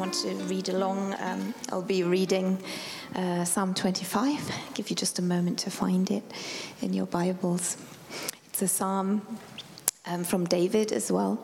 want to read along, I'll be reading Psalm 25. Give you just a moment to find it in your Bibles. It's a psalm from David as well.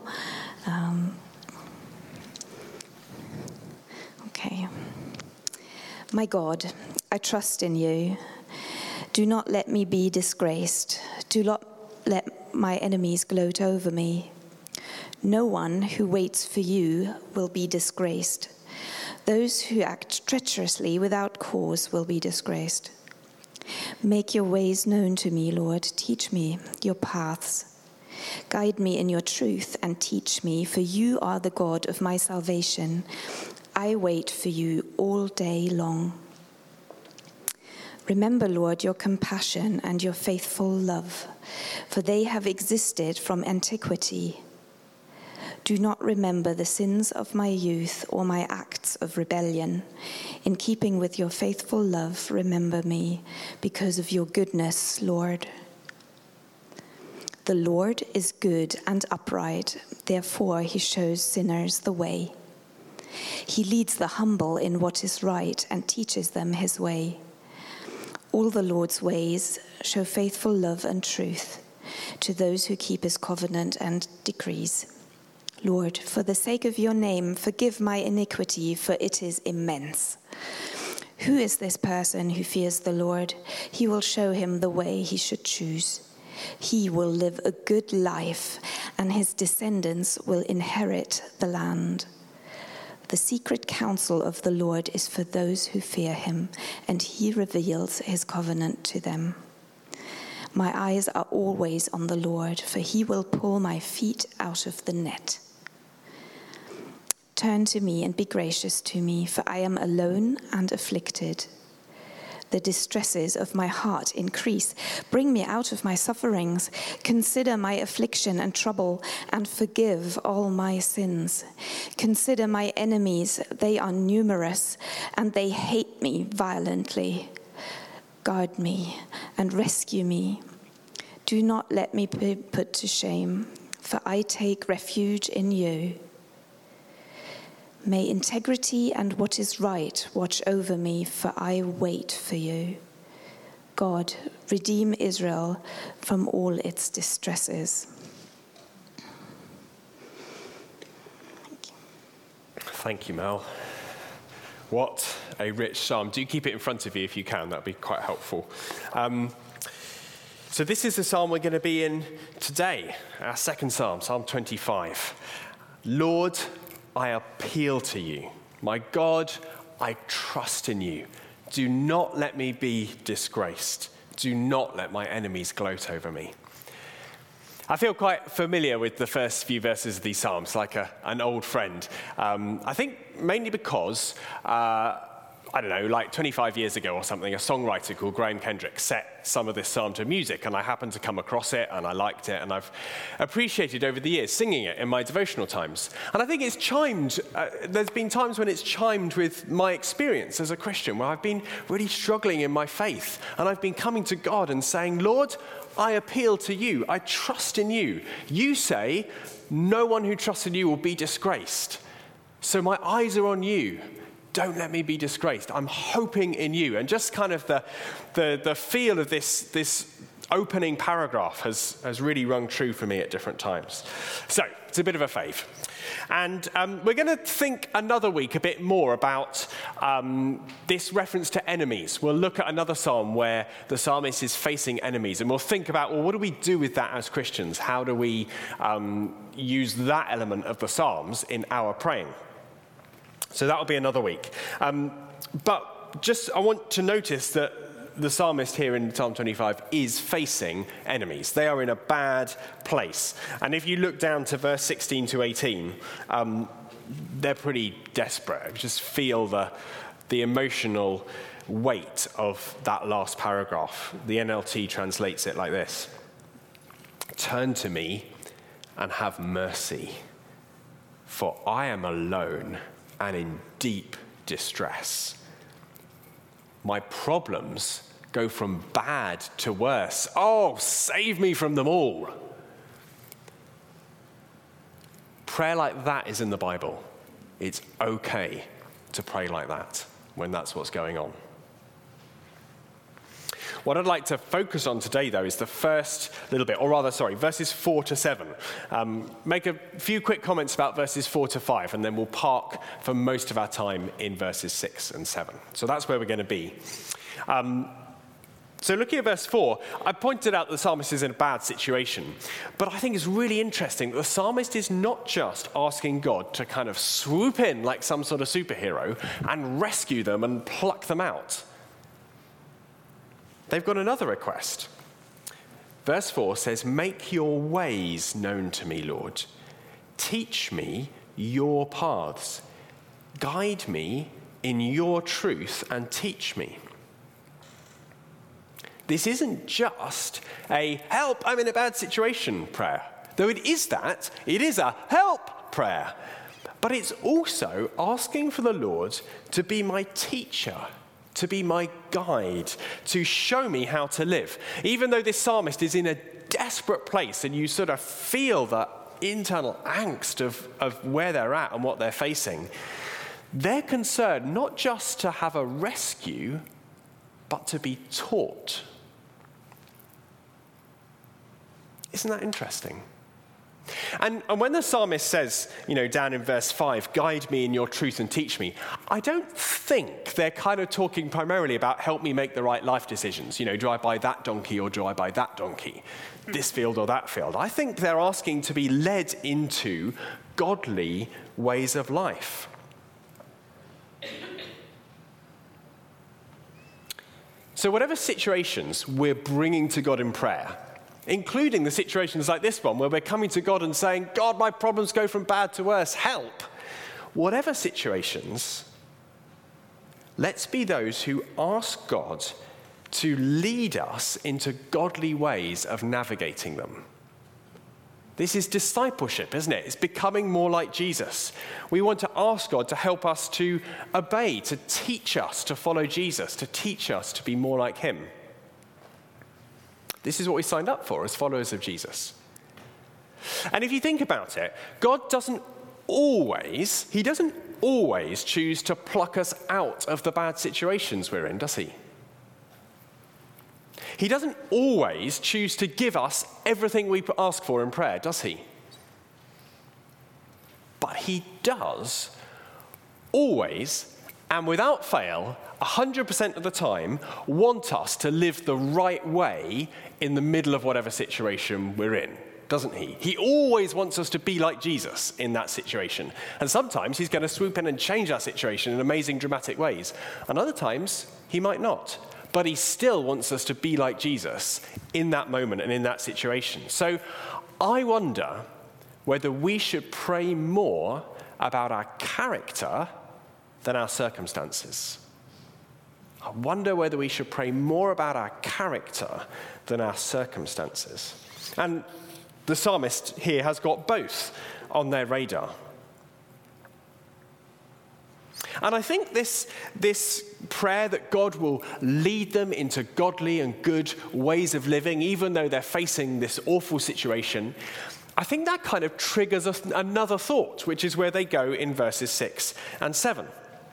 Okay. My God, I trust in you. Do not let me be disgraced. Do not let my enemies gloat over me. No one who waits for you will be disgraced. Those who act treacherously without cause will be disgraced. Make your ways known to me, Lord. Teach me your paths. Guide me in your truth and teach me, for you are the God of my salvation. I wait for you all day long. Remember, Lord, your compassion and your faithful love, for they have existed from antiquity. Do not remember the sins of my youth or my acts of rebellion. In keeping with your faithful love, remember me because of your goodness, Lord. The Lord is good and upright, therefore he shows sinners the way. He leads the humble in what is right and teaches them his way. All the Lord's ways show faithful love and truth to those who keep his covenant and decrees. Lord, for the sake of your name, forgive my iniquity, for it is immense. Who is this person who fears the Lord? He will show him the way he should choose. He will live a good life, and his descendants will inherit the land. The secret counsel of the Lord is for those who fear him, and he reveals his covenant to them. My eyes are always on the Lord, for he will pull my feet out of the net. Turn to me and be gracious to me, for I am alone and afflicted. The distresses of my heart increase. Bring me out of my sufferings. Consider my affliction and trouble, and forgive all my sins. Consider my enemies, they are numerous, and they hate me violently. Guard me and rescue me. Do not let me be put to shame, for I take refuge in you. May integrity and what is right watch over me, for I wait for you. God, redeem Israel from all its distresses. Thank you, Mel. What a rich psalm. Do keep it in front of you if you can. That would be quite helpful. So this is the psalm we're going to be in today, our second psalm, Psalm 25. Lord, I appeal to you. My God, I trust in you. Do not let me be disgraced. Do not let my enemies gloat over me. I feel quite familiar with the first few verses of these psalms, like an old friend. I think mainly because, like 25 years ago or something, a songwriter called Graham Kendrick set some of this psalm to music, and I happened to come across it, and I liked it, and I've appreciated over the years singing it in my devotional times. And I think it's chimed, there's been times when it's chimed with my experience as a Christian, where I've been really struggling in my faith, and I've been coming to God and saying, Lord, I appeal to you, I trust in you. You say, no one who trusts in you will be disgraced. So my eyes are on you. Don't let me be disgraced. I'm hoping in you. And just kind of the feel of this opening paragraph has really rung true for me at different times. So it's a bit of a fave. And we're going to think another week a bit more about this reference to enemies. We'll look at another psalm where the psalmist is facing enemies, and we'll think about, well, what do we do with that as Christians? How do we use that element of the psalms in our praying? So that'll be another week. But just I want to notice that the psalmist here in Psalm 25 is facing enemies. They are in a bad place. And if you look down to verse 16 to 18, they're pretty desperate. Just feel the emotional weight of that last paragraph. The NLT translates it like this. Turn to me and have mercy, for I am alone and in deep distress. My problems go from bad to worse. Oh, save me from them all. Prayer like that is in the Bible. It's okay to pray like that when that's what's going on. What I'd like to focus on today, though, is the first little bit, verses 4 to 7. Make a few quick comments about verses 4 to 5, and then we'll park for most of our time in verses 6 and 7. So that's where we're going to be. So looking at verse 4, I pointed out the psalmist is in a bad situation. But I think it's really interesting that the psalmist is not just asking God to kind of swoop in like some sort of superhero and rescue them and pluck them out. They've got another request. Verse 4 says, "Make your ways known to me, Lord. Teach me your paths. Guide me in your truth and teach me." This isn't just a "help, I'm in a bad situation" prayer. Though it is that, it is a help prayer. But it's also asking for the Lord to be my teacher, to be my guide, to show me how to live. Even though this psalmist is in a desperate place and you sort of feel the internal angst of where they're at and what they're facing, they're concerned not just to have a rescue, but to be taught. Isn't that interesting? And when the psalmist says, down in verse 5, "Guide me in your truth and teach me," I don't think they're kind of talking primarily about help me make the right life decisions. Do I buy that donkey or do I buy that donkey? This field or that field. I think they're asking to be led into godly ways of life. So whatever situations we're bringing to God in prayer, including the situations like this one where we're coming to God and saying, "God, my problems go from bad to worse, help." Whatever situations, let's be those who ask God to lead us into godly ways of navigating them. This is discipleship, isn't it? It's becoming more like Jesus. We want to ask God to help us to obey, to teach us to follow Jesus, to teach us to be more like him. This is what we signed up for as followers of Jesus. And if you think about it, God doesn't always choose to pluck us out of the bad situations we're in, does he? He doesn't always choose to give us everything we ask for in prayer, does he? But he does always, and without fail, 100% of the time, want us to live the right way in the middle of whatever situation we're in, doesn't he? He always wants us to be like Jesus in that situation. And sometimes he's going to swoop in and change our situation in amazing, dramatic ways. And other times, he might not. But he still wants us to be like Jesus in that moment and in that situation. So I wonder whether we should pray more about our character than our circumstances. I wonder whether we should pray more about our character than our circumstances. And the psalmist here has got both on their radar. And I think this prayer that God will lead them into godly and good ways of living, even though they're facing this awful situation, I think that kind of triggers another thought, which is where they go in verses 6 and 7.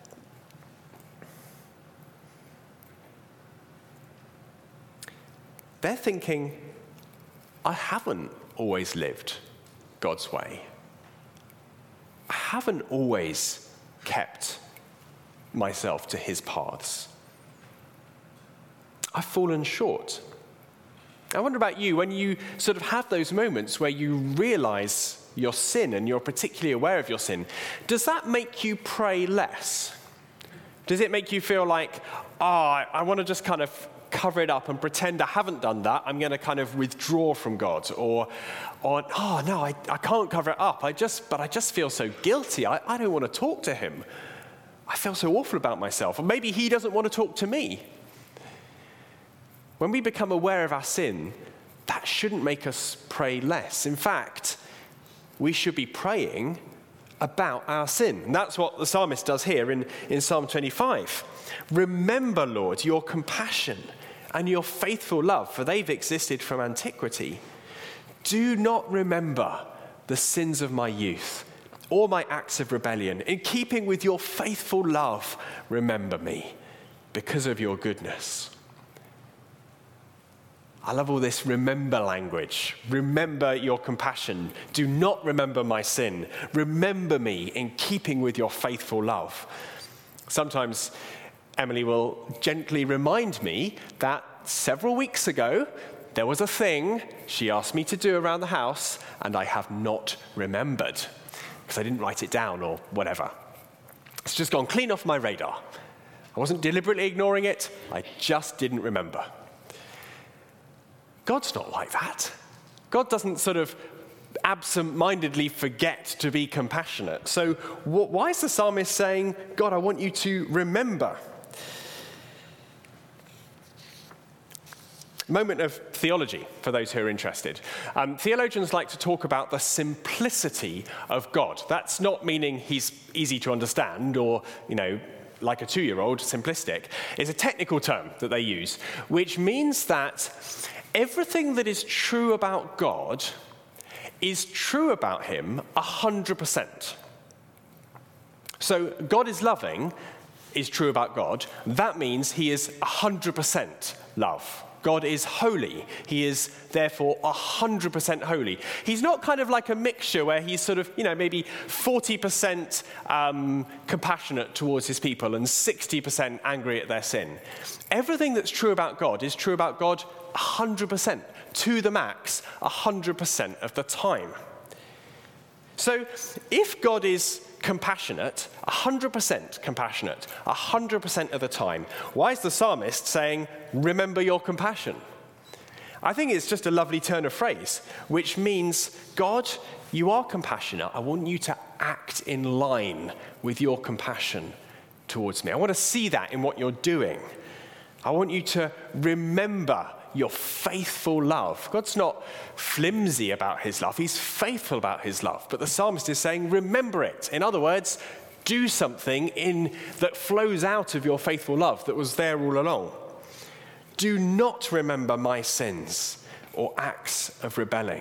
They're thinking, I haven't always lived God's way. I haven't always kept myself to his paths. I've fallen short. I wonder about you, when you sort of have those moments where you realize your sin and you're particularly aware of your sin, does that make you pray less? Does it make you feel like, I want to just kind of cover it up and pretend I haven't done that? I'm going to kind of withdraw from God. Or no, I can't cover it up. I just feel so guilty. I don't want to talk to him. I feel so awful about myself. Or maybe he doesn't want to talk to me. When we become aware of our sin, that shouldn't make us pray less. In fact, we should be praying about our sin. And that's what the psalmist does here in Psalm 25. Remember, Lord, your compassion and your faithful love, for they've existed from antiquity. Do not remember the sins of my youth, all my acts of rebellion. In keeping with your faithful love, remember me because of your goodness. I love all this remember language. Remember your compassion. Do not remember my sin. Remember me in keeping with your faithful love. Sometimes Emily will gently remind me that several weeks ago, there was a thing she asked me to do around the house, and I have not remembered because I didn't write it down or whatever. It's just gone clean off my radar. I wasn't deliberately ignoring it. I just didn't remember. God's not like that. God doesn't sort of absent-mindedly forget to be compassionate. So why is the psalmist saying, God, I want you to remember? Moment of theology for those who are interested. Theologians like to talk about the simplicity of God. That's not meaning he's easy to understand or, like a 2-year-old, simplistic. It's a technical term that they use, which means that everything that is true about God is true about him 100%. So God is loving is true about God. That means he is 100% love. God is holy. He is therefore 100% holy. He's not kind of like a mixture where he's sort of, maybe 40% compassionate towards his people and 60% angry at their sin. Everything that's true about God is true about God 100%, to the max, 100% of the time. So if God is compassionate, 100% compassionate, 100% of the time, why is the psalmist saying, remember your compassion? I think it's just a lovely turn of phrase, which means, God, you are compassionate. I want you to act in line with your compassion towards me. I want to see that in what you're doing. I want you to remember your faithful love. God's not flimsy about his love. He's faithful about his love. But the psalmist is saying, remember it. In other words, do something that flows out of your faithful love that was there all along. Do not remember my sins or acts of rebelling.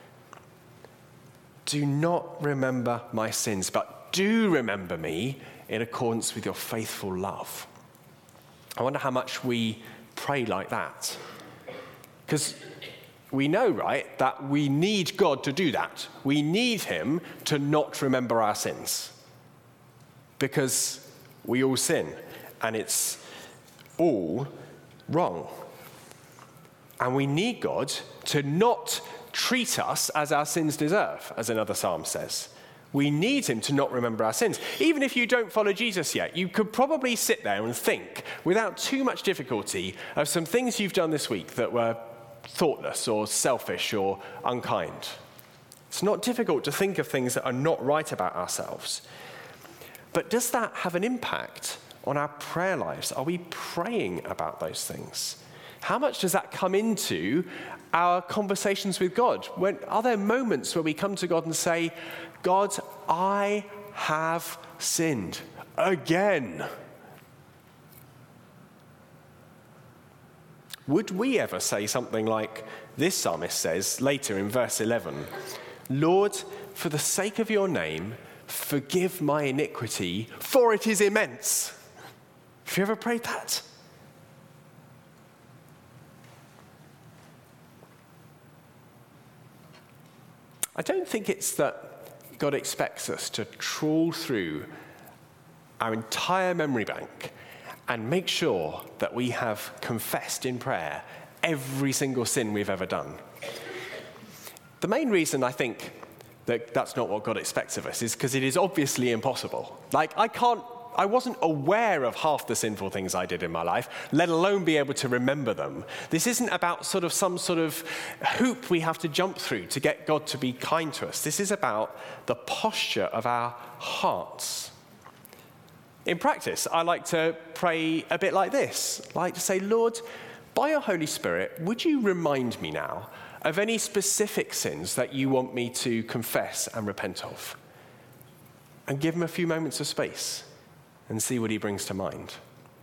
Do not remember my sins, but do remember me in accordance with your faithful love. I wonder how much we pray like that. Because we know, right, that we need God to do that. We need him to not remember our sins. Because we all sin, and it's all wrong. And we need God to not treat us as our sins deserve, as another psalm says. We need him to not remember our sins. Even if you don't follow Jesus yet, you could probably sit there and think, without too much difficulty, of some things you've done this week that were thoughtless or selfish or unkind. It's not difficult to think of things that are not right about ourselves. But does that have an impact on our prayer lives? Are we praying about those things? How much does that come into our conversations with God? Are there moments where we come to God and say, God, I have sinned again? Would we ever say something like this psalmist says later in verse 11, Lord, for the sake of your name, forgive my iniquity, for it is immense. Have you ever prayed that? I don't think it's that God expects us to trawl through our entire memory bank and make sure that we have confessed in prayer every single sin we've ever done. The main reason I think that that's not what God expects of us is because it is obviously impossible. I wasn't aware of half the sinful things I did in my life, let alone be able to remember them. This isn't about some sort of hoop we have to jump through to get God to be kind to us. This is about the posture of our hearts. In practice, I like to pray a bit like this. I like to say, Lord, by your Holy Spirit, would you remind me now of any specific sins that you want me to confess and repent of? And give him a few moments of space and see what he brings to mind.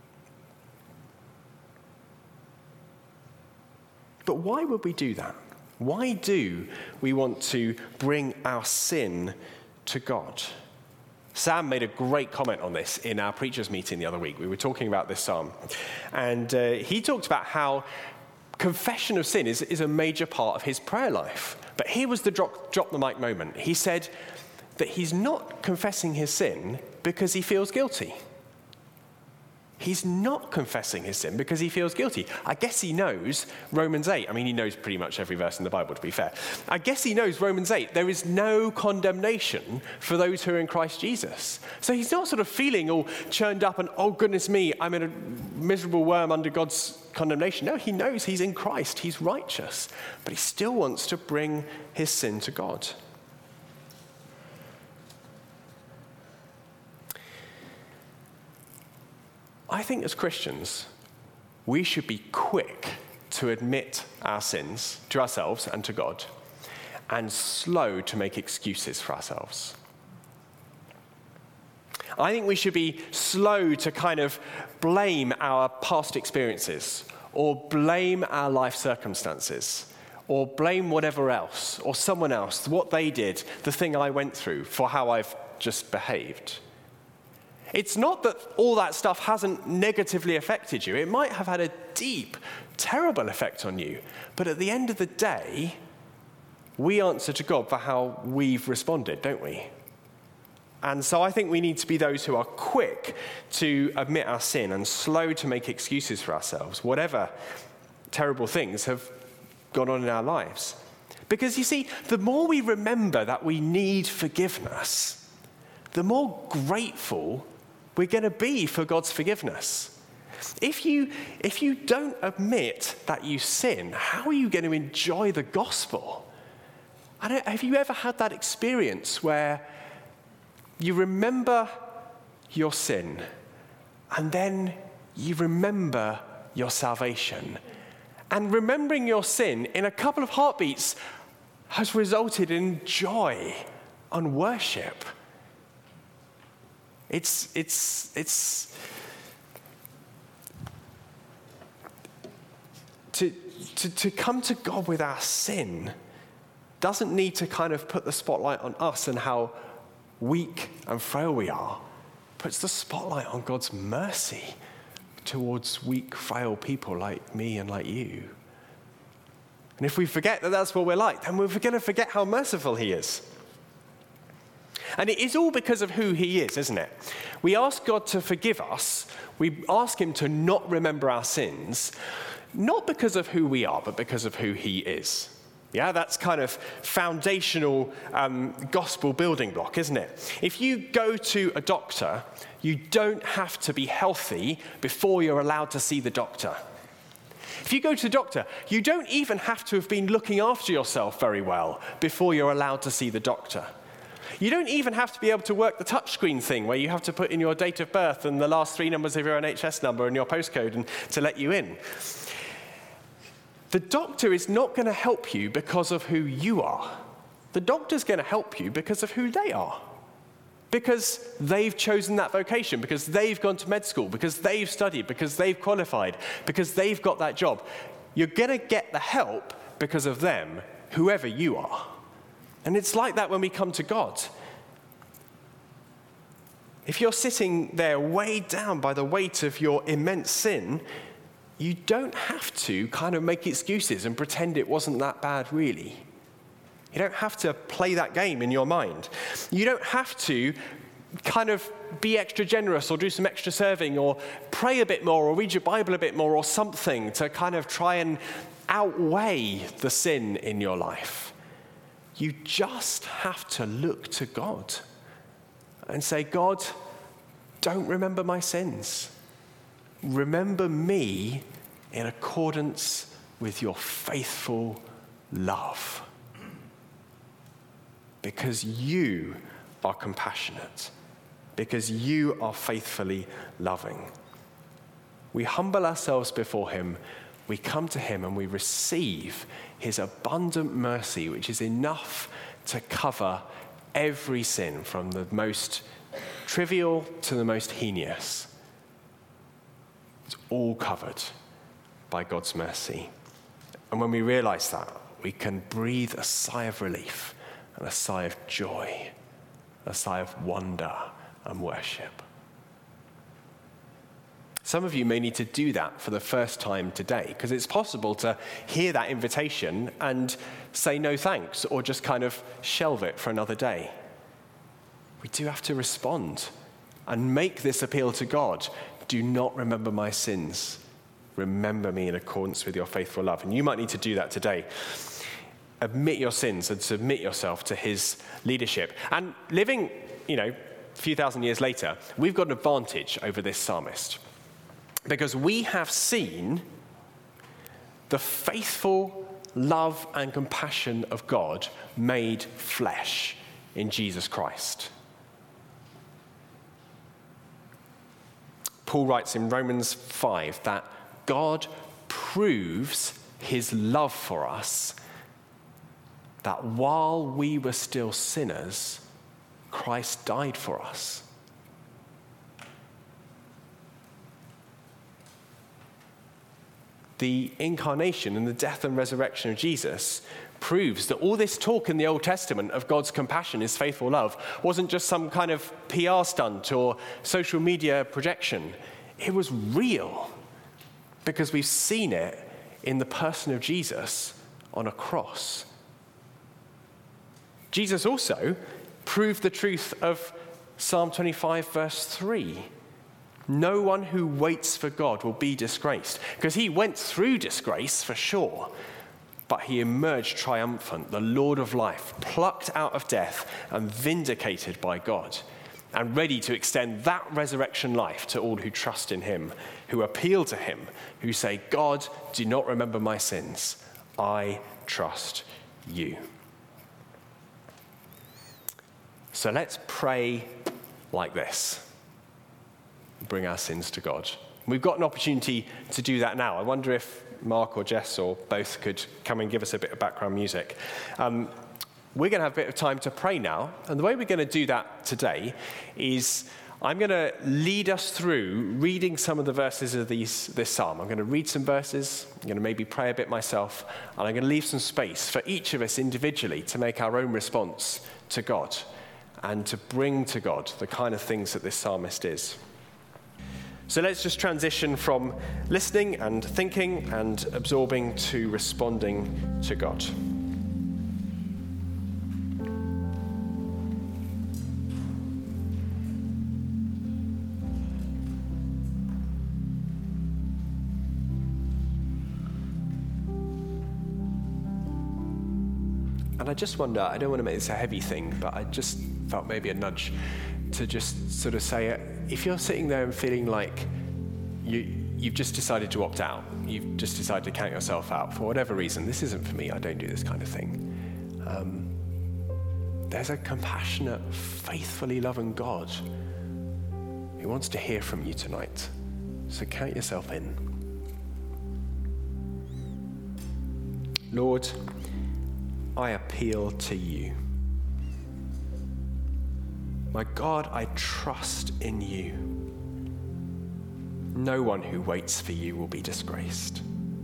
But why would we do that? Why do we want to bring our sin to God. Sam made a great comment on this in our preachers' meeting the other week. We were talking about this psalm. And he talked about how confession of sin is a major part of his prayer life. But here was the drop the mic moment. He said that he's not confessing his sin because he feels guilty. He's not confessing his sin because he feels guilty. I guess he knows Romans 8. I mean, he knows pretty much every verse in the Bible, to be fair. I guess he knows Romans 8. There is no condemnation for those who are in Christ Jesus. So he's not sort of feeling all churned up and, oh, goodness me, I'm in a miserable worm under God's condemnation. No, he knows he's in Christ. He's righteous. But he still wants to bring his sin to God. I think as Christians, we should be quick to admit our sins to ourselves and to God, and slow to make excuses for ourselves. I think we should be slow to kind of blame our past experiences, or blame our life circumstances, or blame whatever else, or someone else, what they did, the thing I went through, for how I've just behaved. It's not that all that stuff hasn't negatively affected you. It might have had a deep, terrible effect on you. But at the end of the day, we answer to God for how we've responded, don't we? And so I think we need to be those who are quick to admit our sin and slow to make excuses for ourselves, whatever terrible things have gone on in our lives. Because you see, the more we remember that we need forgiveness, the more grateful we're going to be for God's forgiveness. If you don't admit that you sin, how are you going to enjoy the gospel? Have you ever had that experience where you remember your sin and then you remember your salvation? And remembering your sin in a couple of heartbeats has resulted in joy and worship. It's to come to God with our sin doesn't need to kind of put the spotlight on us and how weak and frail we are. It puts the spotlight on God's mercy towards weak, frail people like me and like you. And if we forget that that's what we're like, then we're going to forget how merciful he is. And it is all because of who he is, isn't it? We ask God to forgive us. We ask him to not remember our sins, not because of who we are, but because of who he is. Yeah, that's kind of foundational gospel building block, isn't it? If you go to a doctor, you don't have to be healthy before you're allowed to see the doctor. If you go to the doctor, you don't even have to have been looking after yourself very well before you're allowed to see the doctor. You don't even have to be able to work the touchscreen thing where you have to put in your date of birth and the last 3 numbers of your NHS number and your postcode and to let you in. The doctor is not going to help you because of who you are. The doctor's going to help you because of who they are. Because they've chosen that vocation, because they've gone to med school, because they've studied, because they've qualified, because they've got that job. You're going to get the help because of them, whoever you are. And it's like that when we come to God. If you're sitting there weighed down by the weight of your immense sin, you don't have to kind of make excuses and pretend it wasn't that bad, really. You don't have to play that game in your mind. You don't have to kind of be extra generous or do some extra serving or pray a bit more or read your Bible a bit more or something to kind of try and outweigh the sin in your life. You just have to look to God and say, God, don't remember my sins. Remember me in accordance with your faithful love. Because you are compassionate. Because you are faithfully loving. We humble ourselves before him. We come to him and we receive his abundant mercy, which is enough to cover every sin, from the most trivial to the most heinous. It's all covered by God's mercy. And when we realize that, we can breathe a sigh of relief and a sigh of joy a sigh of wonder and worship. Some of you may need to do that for the first time today, because it's possible to hear that invitation and say no thanks, or just kind of shelve it for another day. We do have to respond and make this appeal to God. Do not remember my sins. Remember me in accordance with your faithful love. And you might need to do that today. Admit your sins and submit yourself to his leadership. And living, a few thousand years later, we've got an advantage over this psalmist, because we have seen the faithful love and compassion of God made flesh in Jesus Christ. Paul writes in Romans 5 that God proves his love for us, that while we were still sinners, Christ died for us. The incarnation and the death and resurrection of Jesus proves that all this talk in the Old Testament of God's compassion, his faithful love, wasn't just some kind of PR stunt or social media projection. It was real, because we've seen it in the person of Jesus on a cross. Jesus also proved the truth of Psalm 25, verse 3. No one who waits for God will be disgraced, because he went through disgrace for sure, but he emerged triumphant, the Lord of life, plucked out of death and vindicated by God, and ready to extend that resurrection life to all who trust in him, who appeal to him, who say, God, do not remember my sins. I trust you. So let's pray like this. Bring our sins to God. We've got an opportunity to do that now. I wonder if Mark or Jess or both could come and give us a bit of background music. We're going to have a bit of time to pray now. And the way we're going to do that today is I'm going to lead us through reading some of the verses of this psalm. I'm going to read some verses. I'm going to maybe pray a bit myself. And I'm going to leave some space for each of us individually to make our own response to God and to bring to God the kind of things that this psalmist is. So let's just transition from listening and thinking and absorbing to responding to God. And I just wonder, I don't want to make this a heavy thing, but I just felt maybe a nudge to just sort of say, if you're sitting there and feeling like you've just decided to opt out, you've just decided to count yourself out for whatever reason, this isn't for me, I don't do this kind of thing. There's a compassionate, faithfully loving God who wants to hear from you tonight. So count yourself in. Lord, I appeal to you. My God, I trust in you. No one who waits for you will be disgraced.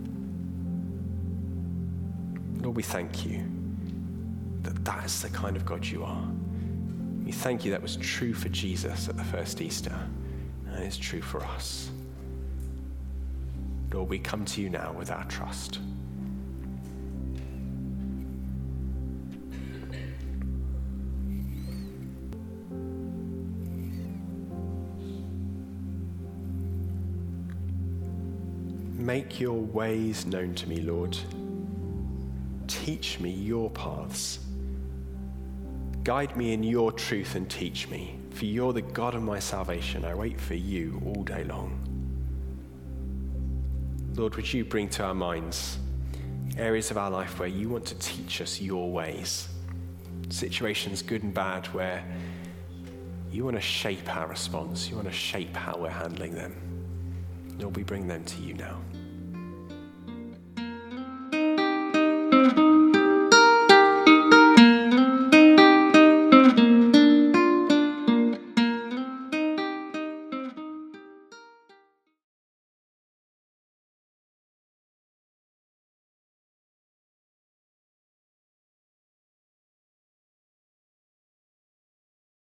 Lord, we thank you that is the kind of God you are. We thank you that was true for Jesus at the first Easter, and it's true for us. Lord, we come to you now with our trust. Make your ways known to me, Lord. Teach me your paths. Guide me in your truth and teach me, for you're the God of my salvation. I wait for you all day long. Lord, would you bring to our minds areas of our life where you want to teach us your ways, situations good and bad where you want to shape our response, you want to shape how we're handling them. Lord, we bring them to you now.